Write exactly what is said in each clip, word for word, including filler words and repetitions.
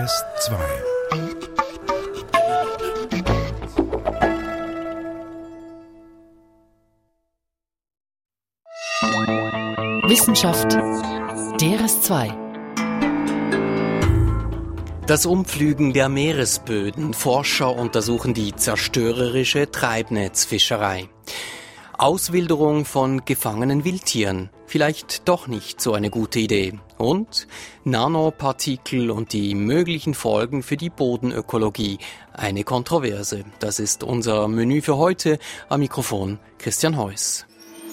S zwei. Wissenschaft D R S zwei. Das Umpflügen der Meeresböden. Forscher untersuchen die zerstörerische Treibnetzfischerei. Auswilderung von gefangenen Wildtieren. Vielleicht doch nicht so eine gute Idee. Und Nanopartikel und die möglichen Folgen für die Bodenökologie. Eine Kontroverse. Das ist unser Menü für heute. Am Mikrofon Christian Heuss.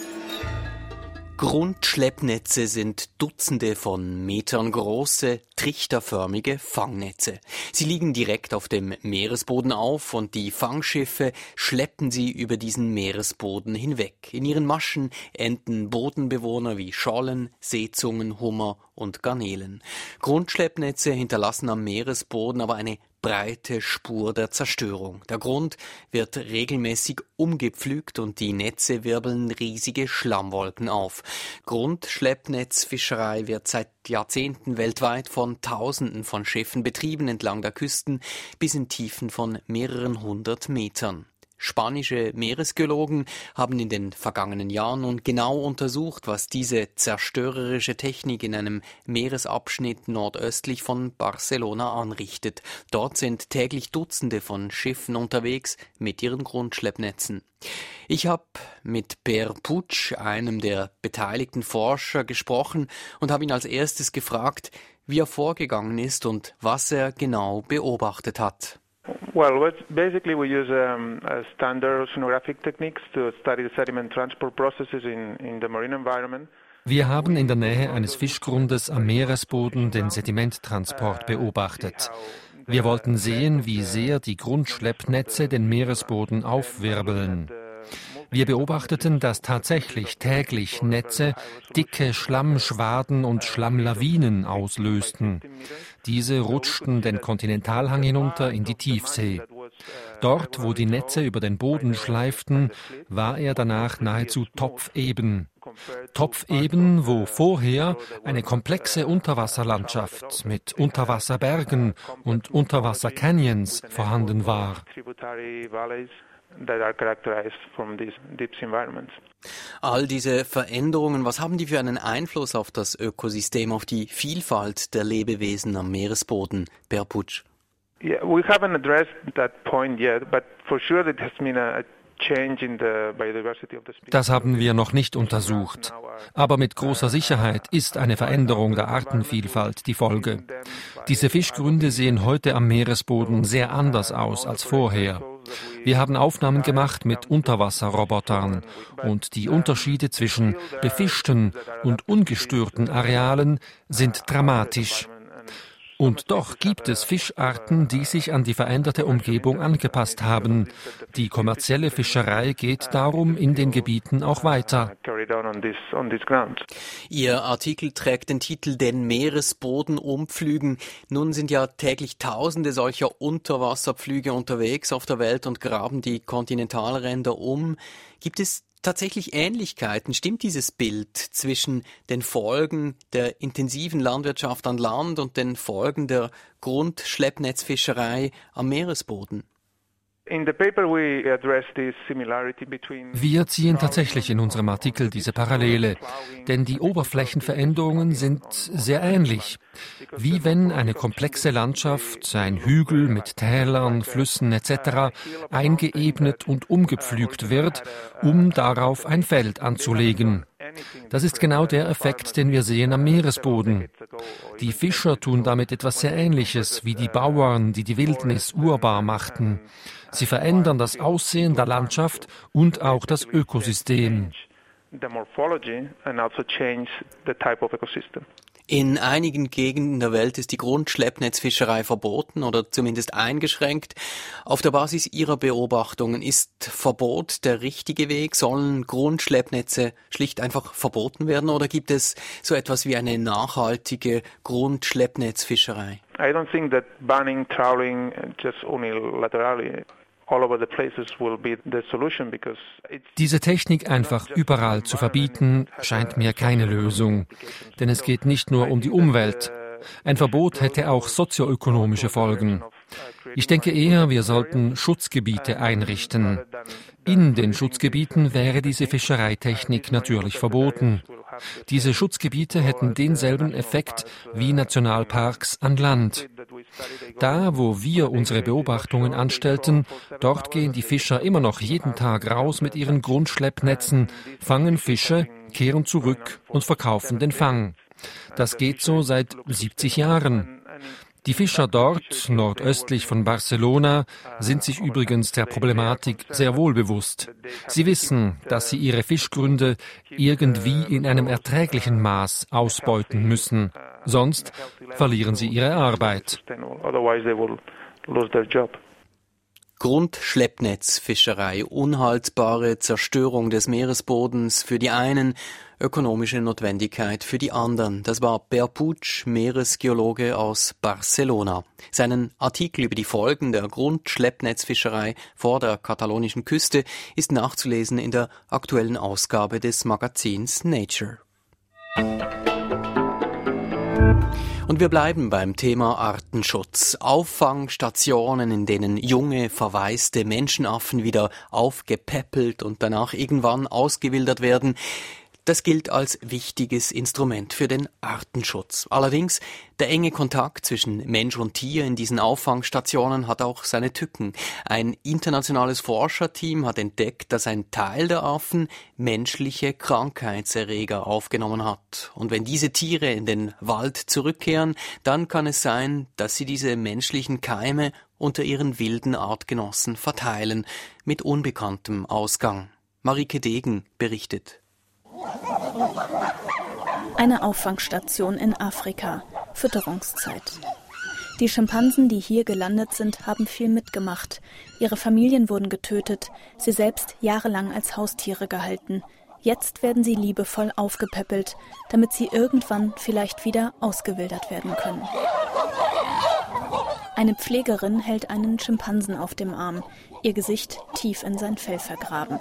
Grundschleppnetze sind Dutzende von Metern große, trichterförmige Fangnetze. Sie liegen direkt auf dem Meeresboden auf und die Fangschiffe schleppen sie über diesen Meeresboden hinweg. In ihren Maschen enden Bodenbewohner wie Schollen, Seezungen, Hummer und Garnelen. Grundschleppnetze hinterlassen am Meeresboden aber eine breite Spur der Zerstörung. Der Grund wird regelmäßig umgepflügt und die Netze wirbeln riesige Schlammwolken auf. Grundschleppnetzfischerei wird seit Jahrzehnten weltweit von Tausenden von Schiffen betrieben entlang der Küsten bis in Tiefen von mehreren hundert Metern. Spanische Meeresgeologen haben in den vergangenen Jahren nun genau untersucht, was diese zerstörerische Technik in einem Meeresabschnitt nordöstlich von Barcelona anrichtet. Dort sind täglich Dutzende von Schiffen unterwegs mit ihren Grundschleppnetzen. Ich habe mit Per Puig, einem der beteiligten Forscher, gesprochen und habe ihn als erstes gefragt, wie er vorgegangen ist und was er genau beobachtet hat. Well, basically we use um, uh, standard oceanographic techniques to study the sediment transport processes in, in the marine environment. Wir haben in der Nähe eines Fischgrundes am Meeresboden den Sedimenttransport beobachtet. Wir wollten sehen, wie sehr die Grundschleppnetze den Meeresboden aufwirbeln. Wir beobachteten, dass tatsächlich täglich Netze dicke Schlammschwaden und Schlammlawinen auslösten. Diese rutschten den Kontinentalhang hinunter in die Tiefsee. Dort, wo die Netze über den Boden schleiften, war er danach nahezu topfeben. Topfeben, wo vorher eine komplexe Unterwasserlandschaft mit Unterwasserbergen und Unterwassercanyons vorhanden war. That are characterized from these deep environments. All diese Veränderungen, was haben die für einen Einfluss auf das Ökosystem, auf die Vielfalt der Lebewesen am Meeresboden, Per Puig? Yeah, we haven't addressed that point yet, but for sure it has been a change in the biodiversity of the species. Das haben wir noch nicht untersucht. Aber mit großer Sicherheit ist eine Veränderung der Artenvielfalt die Folge. Diese Fischgründe sehen heute am Meeresboden sehr anders aus als vorher. Wir haben Aufnahmen gemacht mit Unterwasserrobotern und die Unterschiede zwischen befischten und ungestörten Arealen sind dramatisch. Und doch gibt es Fischarten, die sich an die veränderte Umgebung angepasst haben. Die kommerzielle Fischerei geht darum in den Gebieten auch weiter. Ihr Artikel trägt den Titel »Den Meeresboden umpflügen«. Nun sind ja täglich Tausende solcher Unterwasserpflüge unterwegs auf der Welt und graben die Kontinentalränder um. Gibt es tatsächlich Ähnlichkeiten? Stimmt dieses Bild zwischen den Folgen der intensiven Landwirtschaft an Land und den Folgen der Grundschleppnetzfischerei am Meeresboden? Wir ziehen tatsächlich in unserem Artikel diese Parallele, denn die Oberflächenveränderungen sind sehr ähnlich. Wie wenn eine komplexe Landschaft, ein Hügel mit Tälern, Flüssen et cetera eingeebnet und umgepflügt wird, um darauf ein Feld anzulegen. Das ist genau der Effekt, den wir sehen am Meeresboden. Die Fischer tun damit etwas sehr Ähnliches wie die Bauern, die die Wildnis urbar machten. Sie verändern das Aussehen der Landschaft und auch das Ökosystem. In einigen Gegenden der Welt ist die Grundschleppnetzfischerei verboten oder zumindest eingeschränkt. Auf der Basis Ihrer Beobachtungen, ist Verbot der richtige Weg? Sollen Grundschleppnetze schlicht einfach verboten werden oder gibt es so etwas wie eine nachhaltige Grundschleppnetzfischerei? I don't think that banning trawling just unilaterally all over the places will be the solution because it's Diese Technik einfach überall zu verbieten, scheint mir keine Lösung. Denn es geht nicht nur um die Umwelt. Ein Verbot hätte auch sozioökonomische Folgen. Ich denke eher, wir sollten Schutzgebiete einrichten. In den Schutzgebieten wäre diese Fischereitechnik natürlich verboten. Diese Schutzgebiete hätten denselben Effekt wie Nationalparks an Land. Da, wo wir unsere Beobachtungen anstellten, dort gehen die Fischer immer noch jeden Tag raus mit ihren Grundschleppnetzen, fangen Fische, kehren zurück und verkaufen den Fang. Das geht so seit siebzig Jahren. Die Fischer dort, nordöstlich von Barcelona, sind sich übrigens der Problematik sehr wohl bewusst. Sie wissen, dass sie ihre Fischgründe irgendwie in einem erträglichen Maß ausbeuten müssen. Sonst verlieren sie ihre Arbeit. Grundschleppnetzfischerei, unhaltbare Zerstörung des Meeresbodens für die einen, ökonomische Notwendigkeit für die anderen. Das war Per Puig, Meeresgeologe aus Barcelona. Seinen Artikel über die Folgen der Grundschleppnetzfischerei vor der katalonischen Küste ist nachzulesen in der aktuellen Ausgabe des Magazins Nature. Und wir bleiben beim Thema Artenschutz. Auffangstationen, in denen junge, verwaiste Menschenaffen wieder aufgepäppelt und danach irgendwann ausgewildert werden, das gilt als wichtiges Instrument für den Artenschutz. Allerdings, der enge Kontakt zwischen Mensch und Tier in diesen Auffangstationen hat auch seine Tücken. Ein internationales Forscherteam hat entdeckt, dass ein Teil der Affen menschliche Krankheitserreger aufgenommen hat. Und wenn diese Tiere in den Wald zurückkehren, dann kann es sein, dass sie diese menschlichen Keime unter ihren wilden Artgenossen verteilen, mit unbekanntem Ausgang. Marike Degen berichtet. Eine Auffangstation in Afrika, Fütterungszeit. Die Schimpansen, die hier gelandet sind, haben viel mitgemacht. Ihre Familien wurden getötet, sie selbst jahrelang als Haustiere gehalten. Jetzt werden sie liebevoll aufgepäppelt, damit sie irgendwann vielleicht wieder ausgewildert werden können. Eine Pflegerin hält einen Schimpansen auf dem Arm, ihr Gesicht tief in sein Fell vergraben.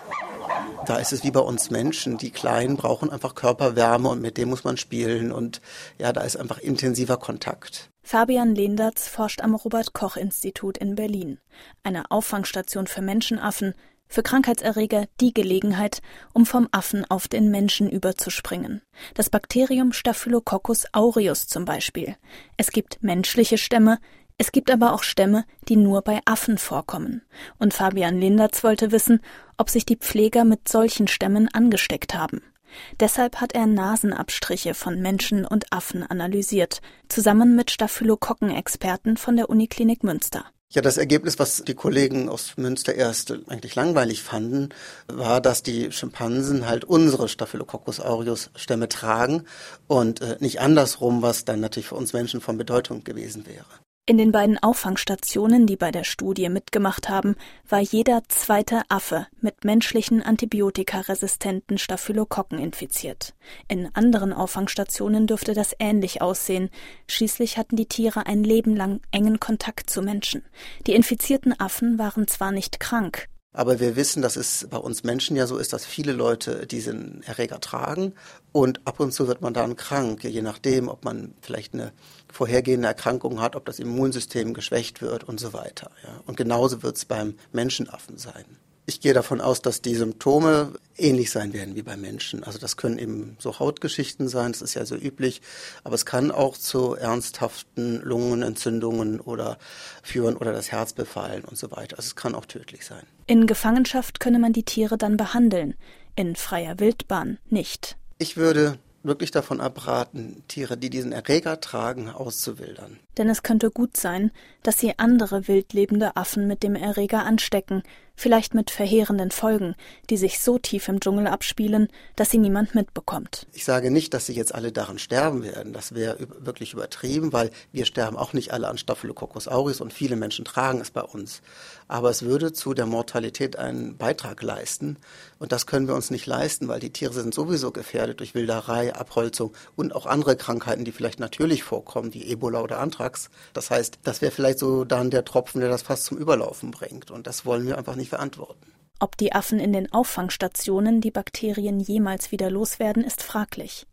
Da ist es wie bei uns Menschen, die Kleinen brauchen einfach Körperwärme und mit dem muss man spielen und ja, da ist einfach intensiver Kontakt. Fabian Leendertz forscht am Robert-Koch-Institut in Berlin. Eine Auffangstation für Menschenaffen, für Krankheitserreger die Gelegenheit, um vom Affen auf den Menschen überzuspringen. Das Bakterium Staphylococcus aureus zum Beispiel. Es gibt menschliche Stämme, es gibt aber auch Stämme, die nur bei Affen vorkommen. Und Fabian Leendertz wollte wissen, ob sich die Pfleger mit solchen Stämmen angesteckt haben. Deshalb hat er Nasenabstriche von Menschen und Affen analysiert, zusammen mit Staphylokokkenexperten von der Uniklinik Münster. Ja, das Ergebnis, was die Kollegen aus Münster erst eigentlich langweilig fanden, war, dass die Schimpansen halt unsere Staphylococcus aureus Stämme tragen und äh, nicht andersrum, was dann natürlich für uns Menschen von Bedeutung gewesen wäre. In den beiden Auffangstationen, die bei der Studie mitgemacht haben, war jeder zweite Affe mit menschlichen antibiotikaresistenten Staphylokokken infiziert. In anderen Auffangstationen dürfte das ähnlich aussehen. Schließlich hatten die Tiere ein Leben lang engen Kontakt zu Menschen. Die infizierten Affen waren zwar nicht krank, aber wir wissen, dass es bei uns Menschen ja so ist, dass viele Leute diesen Erreger tragen und ab und zu wird man dann krank, je nachdem, ob man vielleicht eine vorhergehende Erkrankung hat, ob das Immunsystem geschwächt wird und so weiter. Ja. Und genauso wird es beim Menschenaffen sein. Ich gehe davon aus, dass die Symptome ähnlich sein werden wie beim Menschen. Also das können eben so Hautgeschichten sein, das ist ja so üblich, aber es kann auch zu ernsthaften Lungenentzündungen oder führen oder das Herz befallen und so weiter. Also es kann auch tödlich sein. In Gefangenschaft könne man die Tiere dann behandeln, in freier Wildbahn nicht. Ich würde wirklich davon abraten, Tiere, die diesen Erreger tragen, auszuwildern. Denn es könnte gut sein, dass sie andere wildlebende Affen mit dem Erreger anstecken, vielleicht mit verheerenden Folgen, die sich so tief im Dschungel abspielen, dass sie niemand mitbekommt. Ich sage nicht, dass sie jetzt alle daran sterben werden. Das wäre wirklich übertrieben, weil wir sterben auch nicht alle an Staphylococcus aureus und viele Menschen tragen es bei uns. Aber es würde zu der Mortalität einen Beitrag leisten und das können wir uns nicht leisten, weil die Tiere sind sowieso gefährdet durch Wilderei, Abholzung und auch andere Krankheiten, die vielleicht natürlich vorkommen, wie Ebola oder Anthrax. Das heißt, das wäre vielleicht so dann der Tropfen, der das fast zum Überlaufen bringt und das wollen wir einfach nicht verantworten. Ob die Affen in den Auffangstationen die Bakterien jemals wieder loswerden, ist fraglich.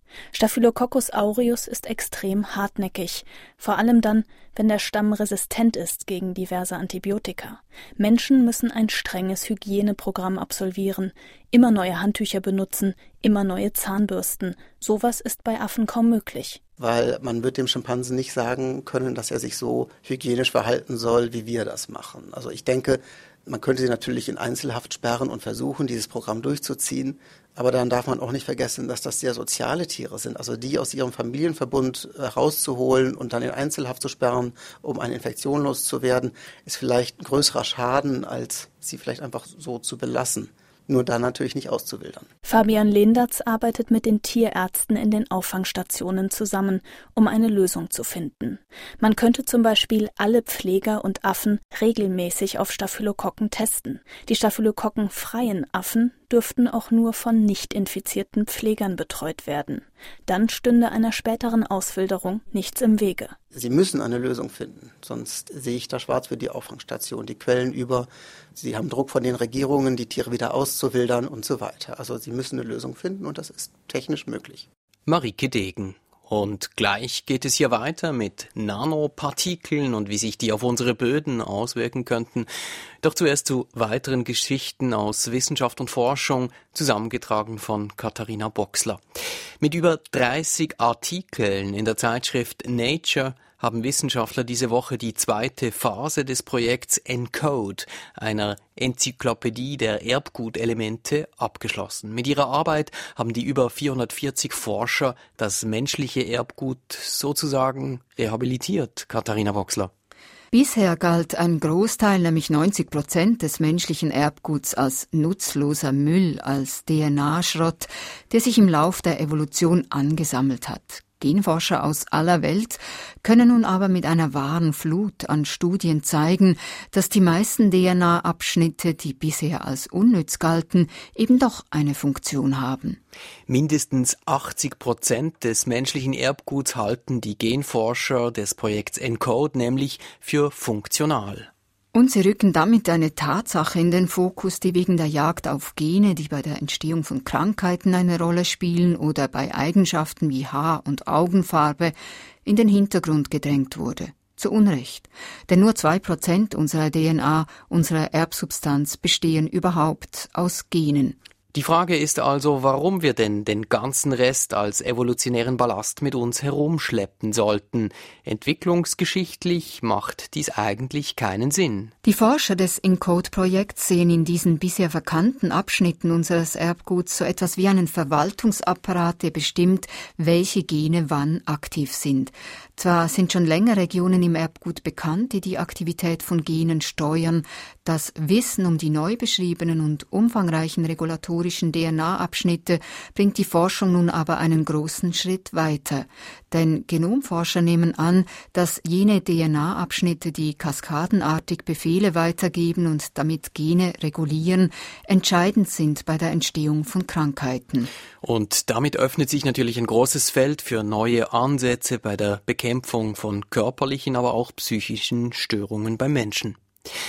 Staphylococcus aureus ist extrem hartnäckig, vor allem dann, wenn der Stamm resistent ist gegen diverse Antibiotika. Menschen müssen ein strenges Hygieneprogramm absolvieren, immer neue Handtücher benutzen, immer neue Zahnbürsten. Sowas ist bei Affen kaum möglich. Weil man wird dem Schimpansen nicht sagen können, dass er sich so hygienisch verhalten soll, wie wir das machen. Also ich denke, man könnte sie natürlich in Einzelhaft sperren und versuchen, dieses Programm durchzuziehen. Aber dann darf man auch nicht vergessen, dass das sehr soziale Tiere sind. Also die aus ihrem Familienverbund rauszuholen und dann in Einzelhaft zu sperren, um eine Infektion loszuwerden, ist vielleicht ein größerer Schaden, als sie vielleicht einfach so zu belassen. Nur dann natürlich nicht auszuwildern. Fabian Lehndatz arbeitet mit den Tierärzten in den Auffangstationen zusammen, um eine Lösung zu finden. Man könnte zum Beispiel alle Pfleger und Affen regelmäßig auf Staphylokokken testen. Die staphylokokkenfreien Affen dürften auch nur von nicht infizierten Pflegern betreut werden. Dann stünde einer späteren Auswilderung nichts im Wege. Sie müssen eine Lösung finden, sonst sehe ich da schwarz für die Auffangstation. Die quellen über, sie haben Druck von den Regierungen, die Tiere wieder auszuwildern und so weiter. Also sie müssen eine Lösung finden und das ist technisch möglich. Marike Degen. Und gleich geht es hier weiter mit Nanopartikeln und wie sich die auf unsere Böden auswirken könnten. Doch zuerst zu weiteren Geschichten aus Wissenschaft und Forschung, zusammengetragen von Katharina Boxler. Mit über dreißig Artikeln in der Zeitschrift Nature haben Wissenschaftler diese Woche die zweite Phase des Projekts ENCODE, einer Enzyklopädie der Erbgutelemente, abgeschlossen. Mit ihrer Arbeit haben die über vierhundertvierzig Forscher das menschliche Erbgut sozusagen rehabilitiert. Katharina Boxler. Bisher galt ein Großteil, nämlich neunzig Prozent des menschlichen Erbguts als nutzloser Müll, als D N A-Schrott, der sich im Lauf der Evolution angesammelt hat. Genforscher aus aller Welt können nun aber mit einer wahren Flut an Studien zeigen, dass die meisten D N A-Abschnitte, die bisher als unnütz galten, eben doch eine Funktion haben. Mindestens achtzig Prozent des menschlichen Erbguts halten die Genforscher des Projekts ENCODE nämlich für funktional. Und sie rücken damit eine Tatsache in den Fokus, die wegen der Jagd auf Gene, die bei der Entstehung von Krankheiten eine Rolle spielen oder bei Eigenschaften wie Haar- und Augenfarbe, in den Hintergrund gedrängt wurde. Zu Unrecht. Denn nur zwei Prozent unserer D N A, unserer Erbsubstanz, bestehen überhaupt aus Genen. Die Frage ist also, warum wir denn den ganzen Rest als evolutionären Ballast mit uns herumschleppen sollten. Entwicklungsgeschichtlich macht dies eigentlich keinen Sinn. Die Forscher des ENCODE-Projekts sehen in diesen bisher verkannten Abschnitten unseres Erbguts so etwas wie einen Verwaltungsapparat, der bestimmt, welche Gene wann aktiv sind. Zwar sind schon länger Regionen im Erbgut bekannt, die die Aktivität von Genen steuern. Das Wissen um die neu beschriebenen und umfangreichen regulatorischen D N A-Abschnitte bringt die Forschung nun aber einen großen Schritt weiter. Denn Genomforscher nehmen an, dass jene D N A-Abschnitte, die kaskadenartig Befehle weitergeben und damit Gene regulieren, entscheidend sind bei der Entstehung von Krankheiten. Und damit öffnet sich natürlich ein großes Feld für neue Ansätze bei der Bekämpfung von körperlichen, aber auch psychischen Störungen beim Menschen.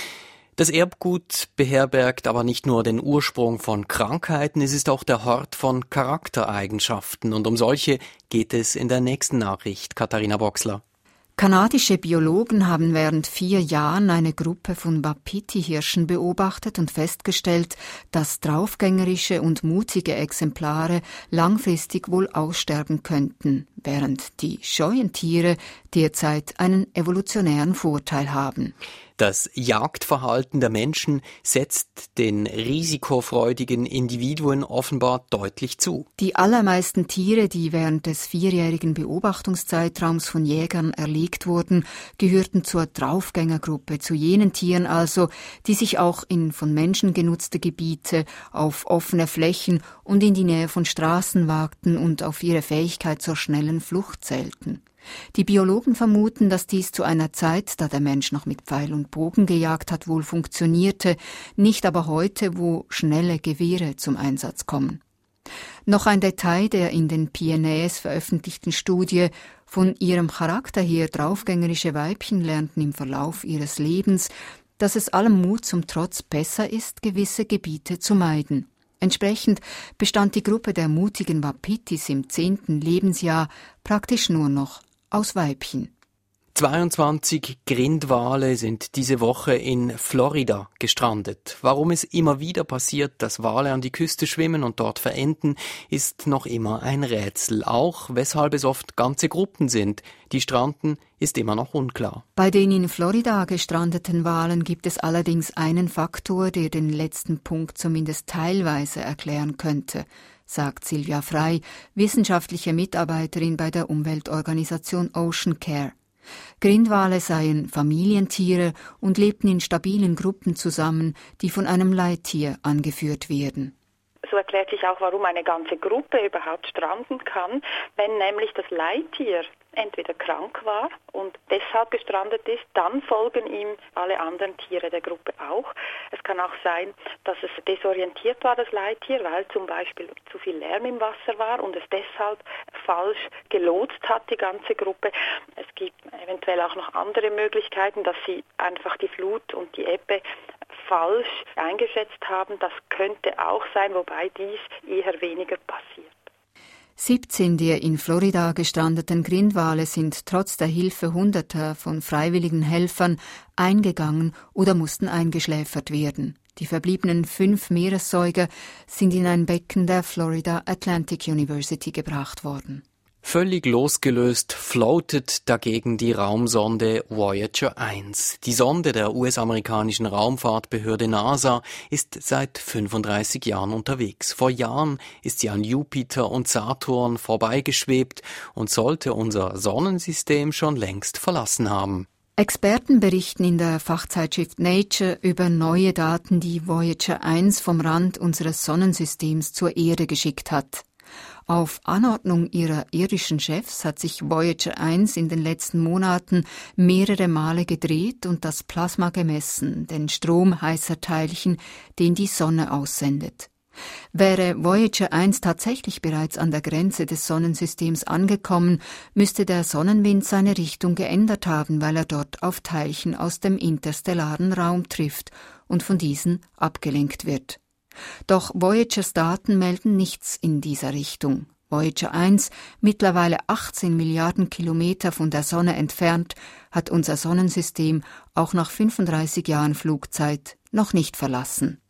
Das Erbgut beherbergt aber nicht nur den Ursprung von Krankheiten, es ist auch der Hort von Charaktereigenschaften. Und um solche geht es in der nächsten Nachricht. Katharina Boxler. Kanadische Biologen haben während vier Jahren eine Gruppe von Wapiti-Hirschen beobachtet und festgestellt, dass draufgängerische und mutige Exemplare langfristig wohl aussterben könnten, während die scheuen Tiere derzeit einen evolutionären Vorteil haben. Das Jagdverhalten der Menschen setzt den risikofreudigen Individuen offenbar deutlich zu. Die allermeisten Tiere, die während des vierjährigen Beobachtungszeitraums von Jägern erlegt wurden, gehörten zur Draufgängergruppe, zu jenen Tieren also, die sich auch in von Menschen genutzte Gebiete, auf offene Flächen und in die Nähe von Straßen wagten und auf ihre Fähigkeit zur schnellen Flucht zählten. Die Biologen vermuten, dass dies zu einer Zeit, da der Mensch noch mit Pfeil und Bogen gejagt hat, wohl funktionierte, nicht aber heute, wo schnelle Gewehre zum Einsatz kommen. Noch ein Detail der in den P N A S veröffentlichten Studie: Von ihrem Charakter her draufgängerische Weibchen lernten im Verlauf ihres Lebens, dass es allem Mut zum Trotz besser ist, gewisse Gebiete zu meiden. Entsprechend bestand die Gruppe der mutigen Wapitis im zehnten Lebensjahr praktisch nur noch aus Weibchen. zweiundzwanzig Grindwale sind diese Woche in Florida gestrandet. Warum es immer wieder passiert, dass Wale an die Küste schwimmen und dort verenden, ist noch immer ein Rätsel. Auch weshalb es oft ganze Gruppen sind, die stranden, ist immer noch unklar. Bei den in Florida gestrandeten Walen gibt es allerdings einen Faktor, der den letzten Punkt zumindest teilweise erklären könnte, sagt Silvia Frey, wissenschaftliche Mitarbeiterin bei der Umweltorganisation Ocean Care. Grindwale seien Familientiere und lebten in stabilen Gruppen zusammen, die von einem Leittier angeführt werden. So erklärt sich auch, warum eine ganze Gruppe überhaupt stranden kann, wenn nämlich das Leittier entweder krank war und deshalb gestrandet ist, dann folgen ihm alle anderen Tiere der Gruppe auch. Es kann auch sein, dass es desorientiert war, das Leittier, weil zum Beispiel zu viel Lärm im Wasser war und es deshalb falsch gelotst hat, die ganze Gruppe. Es gibt eventuell auch noch andere Möglichkeiten, dass sie einfach die Flut und die Ebbe falsch eingeschätzt haben. Das könnte auch sein, wobei dies eher weniger passiert. siebzehn der in Florida gestrandeten Grindwale sind trotz der Hilfe Hunderter von freiwilligen Helfern eingegangen oder mussten eingeschläfert werden. Die verbliebenen fünf Meeressäuger sind in ein Becken der Florida Atlantic University gebracht worden. Völlig losgelöst floatet dagegen die Raumsonde Voyager eins. Die Sonde der U S-amerikanischen Raumfahrtbehörde NASA ist seit fünfunddreißig Jahren unterwegs. Vor Jahren ist sie an Jupiter und Saturn vorbeigeschwebt und sollte unser Sonnensystem schon längst verlassen haben. Experten berichten in der Fachzeitschrift Nature über neue Daten, die Voyager eins vom Rand unseres Sonnensystems zur Erde geschickt hat. Auf Anordnung ihrer irdischen Chefs hat sich Voyager eins in den letzten Monaten mehrere Male gedreht und das Plasma gemessen, den Strom heißer Teilchen, den die Sonne aussendet. Wäre Voyager eins tatsächlich bereits an der Grenze des Sonnensystems angekommen, müsste der Sonnenwind seine Richtung geändert haben, weil er dort auf Teilchen aus dem interstellaren Raum trifft und von diesen abgelenkt wird. Doch Voyagers Daten melden nichts in dieser Richtung. Voyager eins, mittlerweile achtzehn Milliarden Kilometer von der Sonne entfernt, hat unser Sonnensystem auch nach fünfunddreißig Jahren Flugzeit noch nicht verlassen.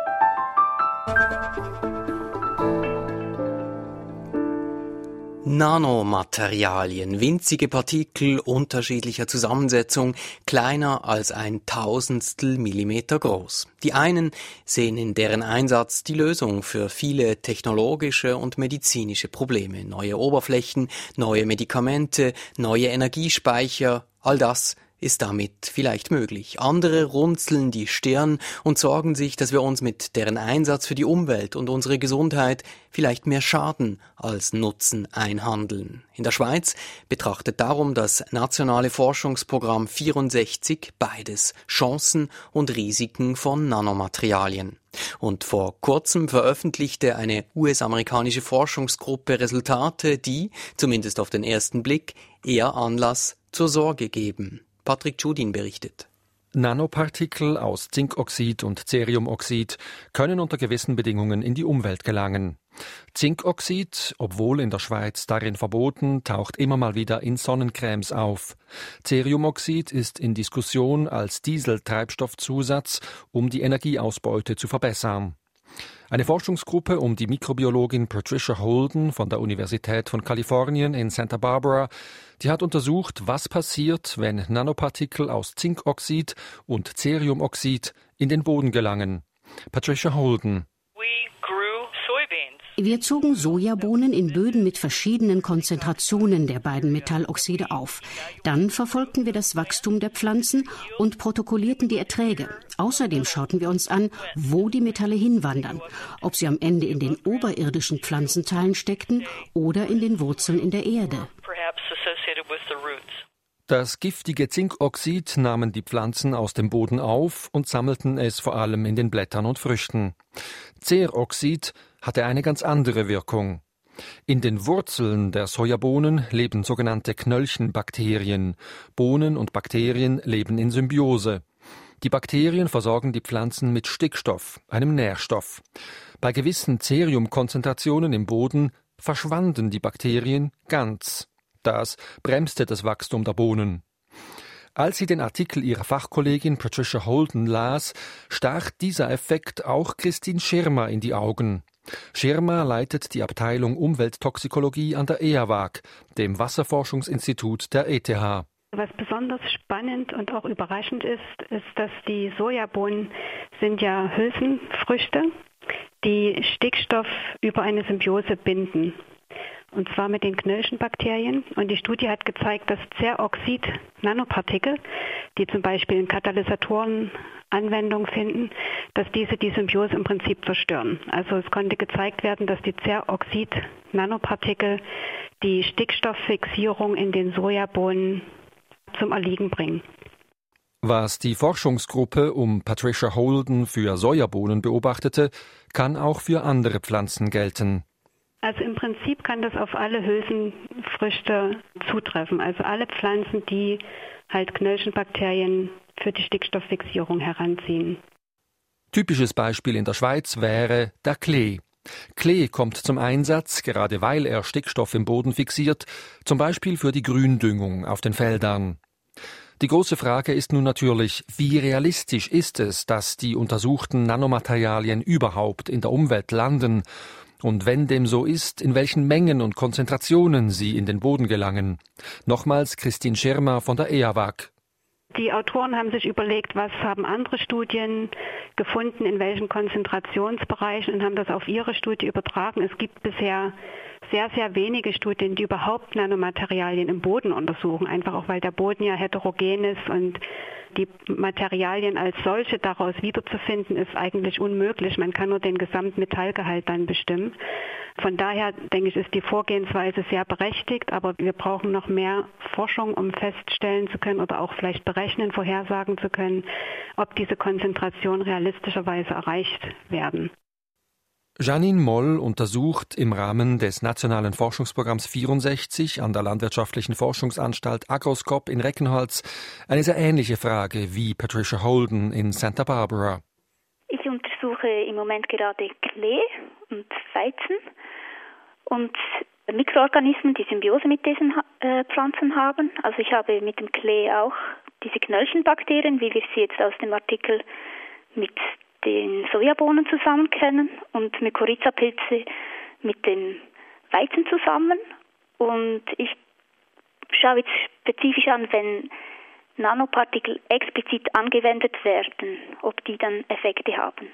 Nanomaterialien, winzige Partikel unterschiedlicher Zusammensetzung, kleiner als ein Tausendstel Millimeter groß. Die einen sehen in deren Einsatz die Lösung für viele technologische und medizinische Probleme. Neue Oberflächen, neue Medikamente, neue Energiespeicher, all das ist damit vielleicht möglich. Andere runzeln die Stirn und sorgen sich, dass wir uns mit deren Einsatz für die Umwelt und unsere Gesundheit vielleicht mehr Schaden als Nutzen einhandeln. In der Schweiz betrachtet darum das nationale Forschungsprogramm vierundsechzig beides, Chancen und Risiken von Nanomaterialien. Und vor kurzem veröffentlichte eine U S-amerikanische Forschungsgruppe Resultate, die, zumindest auf den ersten Blick, eher Anlass zur Sorge geben. Patrick Judin berichtet. Nanopartikel aus Zinkoxid und Ceriumoxid können unter gewissen Bedingungen in die Umwelt gelangen. Zinkoxid, obwohl in der Schweiz darin verboten, taucht immer mal wieder in Sonnencremes auf. Ceriumoxid ist in Diskussion als Dieseltreibstoffzusatz, um die Energieausbeute zu verbessern. Eine Forschungsgruppe um die Mikrobiologin Patricia Holden von der Universität von Kalifornien in Santa Barbara, die hat untersucht, was passiert, wenn Nanopartikel aus Zinkoxid und Ceriumoxid in den Boden gelangen. Patricia Holden. Wir zogen Sojabohnen in Böden mit verschiedenen Konzentrationen der beiden Metalloxide auf. Dann verfolgten wir das Wachstum der Pflanzen und protokollierten die Erträge. Außerdem schauten wir uns an, wo die Metalle hinwandern, ob sie am Ende in den oberirdischen Pflanzenteilen steckten oder in den Wurzeln in der Erde. Das giftige Zinkoxid nahmen die Pflanzen aus dem Boden auf und sammelten es vor allem in den Blättern und Früchten. Ceroxid hatte eine ganz andere Wirkung. In den Wurzeln der Sojabohnen leben sogenannte Knöllchenbakterien. Bohnen und Bakterien leben in Symbiose. Die Bakterien versorgen die Pflanzen mit Stickstoff, einem Nährstoff. Bei gewissen Ceriumkonzentrationen im Boden verschwanden die Bakterien ganz. Das bremste das Wachstum der Bohnen. Als sie den Artikel ihrer Fachkollegin Patricia Holden las, stach dieser Effekt auch Christine Schirmer in die Augen. Schirmer leitet die Abteilung Umwelttoxikologie an der E A W A G, dem Wasserforschungsinstitut der E T H. Was besonders spannend und auch überraschend ist, ist, dass die Sojabohnen sind ja Hülsenfrüchte, die Stickstoff über eine Symbiose binden. Und zwar mit den Knöllchenbakterien. Und die Studie hat gezeigt, dass Ceroxid-Nanopartikel, die zum Beispiel in Katalysatoren Anwendung finden, dass diese die Symbiose im Prinzip zerstören. Also es konnte gezeigt werden, dass die Ceroxid-Nanopartikel die Stickstofffixierung in den Sojabohnen zum Erliegen bringen. Was die Forschungsgruppe um Patricia Holden für Sojabohnen beobachtete, kann auch für andere Pflanzen gelten. Also im Prinzip kann das auf alle Hülsenfrüchte zutreffen. Also alle Pflanzen, die halt Knöllchenbakterien für die Stickstofffixierung heranziehen. Typisches Beispiel in der Schweiz wäre der Klee. Klee kommt zum Einsatz, gerade weil er Stickstoff im Boden fixiert, zum Beispiel für die Gründüngung auf den Feldern. Die große Frage ist nun natürlich, wie realistisch ist es, dass die untersuchten Nanomaterialien überhaupt in der Umwelt landen? Und wenn dem so ist, in welchen Mengen und Konzentrationen sie in den Boden gelangen? Nochmals Christine Schirmer von der E A W A G. Die Autoren haben sich überlegt, was haben andere Studien gefunden, in welchen Konzentrationsbereichen, und haben das auf ihre Studie übertragen. Es gibt bisher sehr, sehr wenige Studien, die überhaupt Nanomaterialien im Boden untersuchen, einfach auch weil der Boden ja heterogen ist und die Materialien als solche daraus wiederzufinden, ist eigentlich unmöglich. Man kann nur den Gesamtmetallgehalt dann bestimmen. Von daher, denke ich, ist die Vorgehensweise sehr berechtigt, aber wir brauchen noch mehr Forschung, um feststellen zu können oder auch vielleicht berechnen, vorhersagen zu können, ob diese Konzentrationen realistischerweise erreicht werden. Janine Moll untersucht im Rahmen des Nationalen Forschungsprogramms vierundsechzig an der Landwirtschaftlichen Forschungsanstalt Agroscop in Reckenholz eine sehr ähnliche Frage wie Patricia Holden in Santa Barbara. Ich untersuche im Moment gerade Klee und Weizen und Mikroorganismen, die Symbiose mit diesen äh, Pflanzen haben. Also ich habe mit dem Klee auch diese Knöllchenbakterien, wie wir sie jetzt aus dem Artikel mit den Sojabohnen zusammen kennen, und Mykorrhiza-Pilze mit dem Weizen zusammen. Und ich schaue jetzt spezifisch an, wenn Nanopartikel explizit angewendet werden, ob die dann Effekte haben.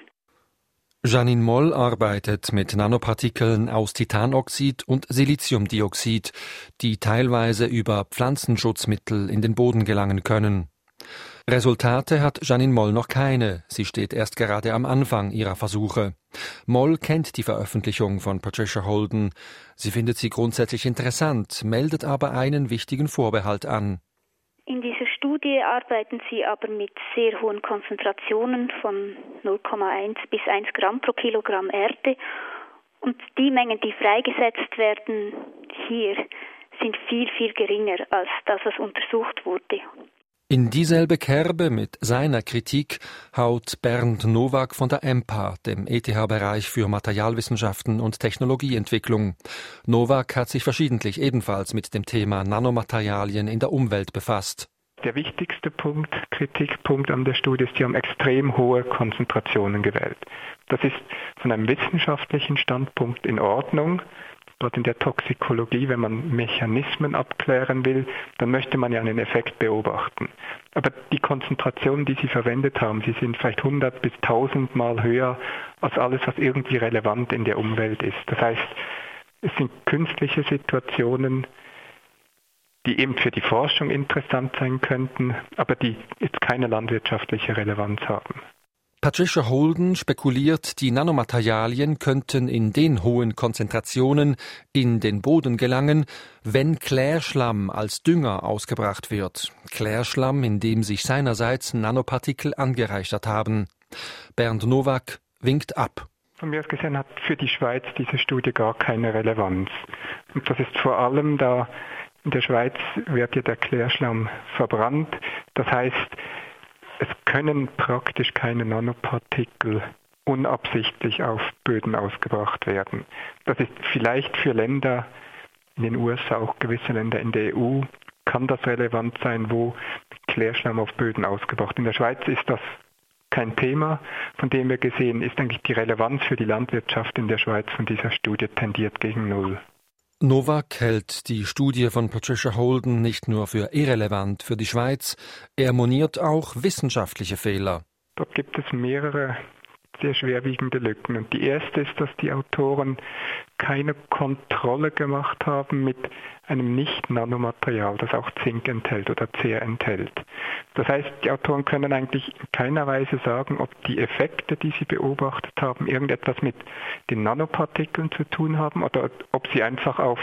Janine Moll arbeitet mit Nanopartikeln aus Titanoxid und Siliziumdioxid, die teilweise über Pflanzenschutzmittel in den Boden gelangen können. Resultate hat Janine Moll noch keine. Sie steht erst gerade am Anfang ihrer Versuche. Moll kennt die Veröffentlichung von Patricia Holden. Sie findet sie grundsätzlich interessant, meldet aber einen wichtigen Vorbehalt an. In dieser Studie arbeiten sie aber mit sehr hohen Konzentrationen von null Komma eins bis eins Gramm pro Kilogramm Erde. Und die Mengen, die freigesetzt werden hier, sind viel, viel geringer als das, was untersucht wurde. In dieselbe Kerbe mit seiner Kritik haut Bernd Nowak von der E M P A, dem E T H-Bereich für Materialwissenschaften und Technologieentwicklung. Nowak hat sich verschiedentlich ebenfalls mit dem Thema Nanomaterialien in der Umwelt befasst. Der wichtigste Punkt, Kritikpunkt an der Studie ist, die haben extrem hohe Konzentrationen gewählt. Das ist von einem wissenschaftlichen Standpunkt in Ordnung. Dort in der Toxikologie, wenn man Mechanismen abklären will, dann möchte man ja einen Effekt beobachten. Aber die Konzentrationen, die sie verwendet haben, sie sind vielleicht hundert bis tausend Mal höher als alles, was irgendwie relevant in der Umwelt ist. Das heißt, es sind künstliche Situationen, die eben für die Forschung interessant sein könnten, aber die jetzt keine landwirtschaftliche Relevanz haben. Patricia Holden spekuliert, die Nanomaterialien könnten in den hohen Konzentrationen in den Boden gelangen, wenn Klärschlamm als Dünger ausgebracht wird. Klärschlamm, in dem sich seinerseits Nanopartikel angereichert haben. Bernd Nowak winkt ab. Von mir aus gesehen hat für die Schweiz diese Studie gar keine Relevanz. Und das ist vor allem da, in der Schweiz wird ja der Klärschlamm verbrannt. Das heißt, es können praktisch keine Nanopartikel unabsichtlich auf Böden ausgebracht werden. Das ist vielleicht für Länder in den U S A, auch gewisse Länder in der E U, kann das relevant sein, wo Klärschlamm auf Böden ausgebracht. In der Schweiz ist das kein Thema. Von dem wir gesehen ist eigentlich die Relevanz für die Landwirtschaft in der Schweiz von dieser Studie tendiert gegen Null. Nowak hält die Studie von Patricia Holden nicht nur für irrelevant für die Schweiz, er moniert auch wissenschaftliche Fehler. Dort gibt es mehrere sehr schwerwiegende Lücken. Und die erste ist, dass die Autoren keine Kontrolle gemacht haben mit einem Nicht-Nanomaterial, das auch Zink enthält oder Cer enthält. Das heißt, die Autoren können eigentlich in keiner Weise sagen, ob die Effekte, die sie beobachtet haben, irgendetwas mit den Nanopartikeln zu tun haben oder ob sie einfach auf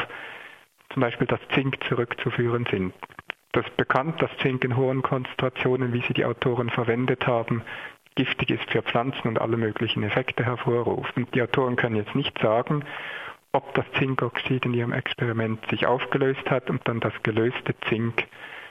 zum Beispiel das Zink zurückzuführen sind. Das ist bekannt, dass Zink in hohen Konzentrationen, wie sie die Autoren verwendet haben, giftig ist für Pflanzen und alle möglichen Effekte hervorruft. Und die Autoren können jetzt nicht sagen, ob das Zinkoxid in ihrem Experiment sich aufgelöst hat und dann das gelöste Zink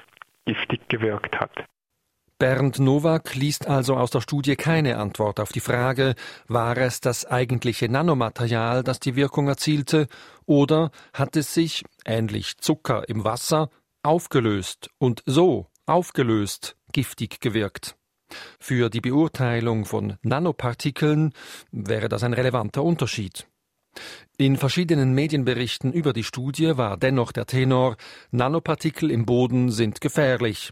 giftig gewirkt hat. Bernd Nowak liest also aus der Studie keine Antwort auf die Frage, war es das eigentliche Nanomaterial, das die Wirkung erzielte, oder hat es sich, ähnlich Zucker im Wasser, aufgelöst und so aufgelöst giftig gewirkt. Für die Beurteilung von Nanopartikeln wäre das ein relevanter Unterschied. In verschiedenen Medienberichten über die Studie war dennoch der Tenor, Nanopartikel im Boden sind gefährlich.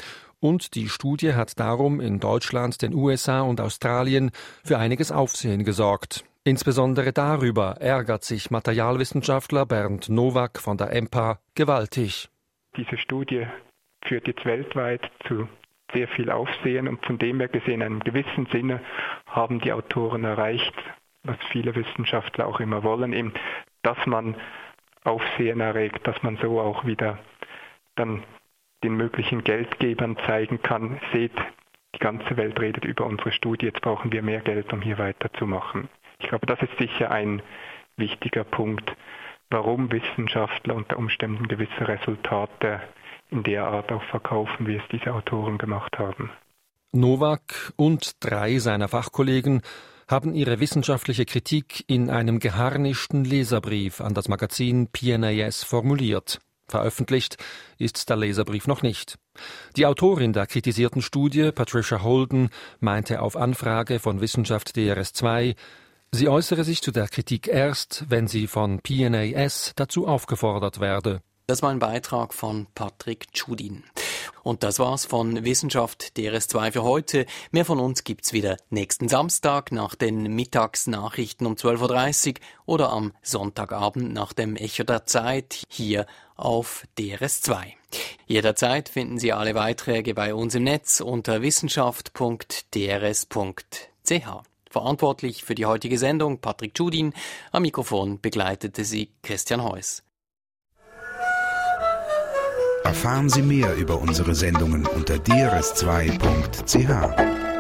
Und die Studie hat darum in Deutschland, den U S A und Australien für einiges Aufsehen gesorgt. Insbesondere darüber ärgert sich Materialwissenschaftler Bernd Nowak von der E M P A gewaltig. Diese Studie führt jetzt weltweit zu sehr viel Aufsehen und von dem her gesehen, in einem gewissen Sinne haben die Autoren erreicht, was viele Wissenschaftler auch immer wollen, eben, dass man Aufsehen erregt, dass man so auch wieder dann den möglichen Geldgebern zeigen kann, seht, die ganze Welt redet über unsere Studie, jetzt brauchen wir mehr Geld, um hier weiterzumachen. Ich glaube, das ist sicher ein wichtiger Punkt, warum Wissenschaftler unter Umständen gewisse Resultate in der Art auch verkaufen, wie es diese Autoren gemacht haben. Nowak und drei seiner Fachkollegen haben ihre wissenschaftliche Kritik in einem geharnischten Leserbrief an das Magazin P N A S formuliert. Veröffentlicht ist der Leserbrief noch nicht. Die Autorin der kritisierten Studie, Patricia Holden, meinte auf Anfrage von Wissenschaft D R S zwei, sie äußere sich zu der Kritik erst, wenn sie von P N A S dazu aufgefordert werde. Das war ein Beitrag von Patrick Tschudin. Und das war's von Wissenschaft D R S zwei für heute. Mehr von uns gibt's wieder nächsten Samstag nach den Mittagsnachrichten um zwölf Uhr dreißig oder am Sonntagabend nach dem Echo der Zeit hier auf D R S zwei. Jederzeit finden Sie alle Beiträge bei uns im Netz unter wissenschaft punkt d r s punkt c h. Verantwortlich für die heutige Sendung Patrick Tschudin. Am Mikrofon begleitete Sie Christian Heuss. Erfahren Sie mehr über unsere Sendungen unter d r s zwei punkt c h.